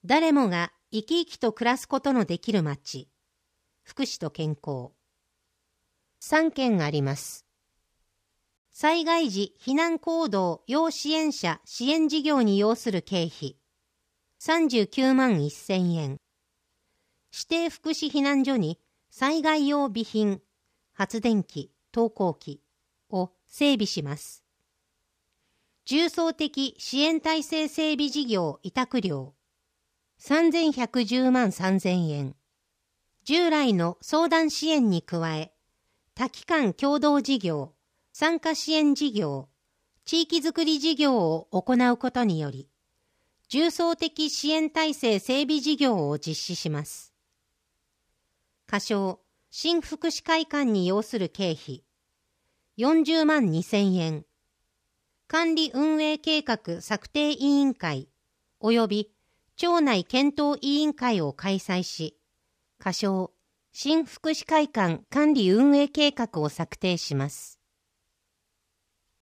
誰もが生き生きと暮らすことのできる町。福祉と健康。3件あります。災害時避難行動要支援者支援事業に要する経費。39万1000円。指定福祉避難所に災害用備品、発電機、投光器を整備します。重層的支援体制整備事業委託料。3110万3000円。従来の相談支援に加え、多機関共同事業、参加支援事業、地域づくり事業を行うことにより、重層的支援体制整備事業を実施します。仮称、新福祉会館に要する経費、40万2000円。管理運営計画策定委員会及び町内検討委員会を開催し、仮称、新福祉会館管理運営計画を策定します。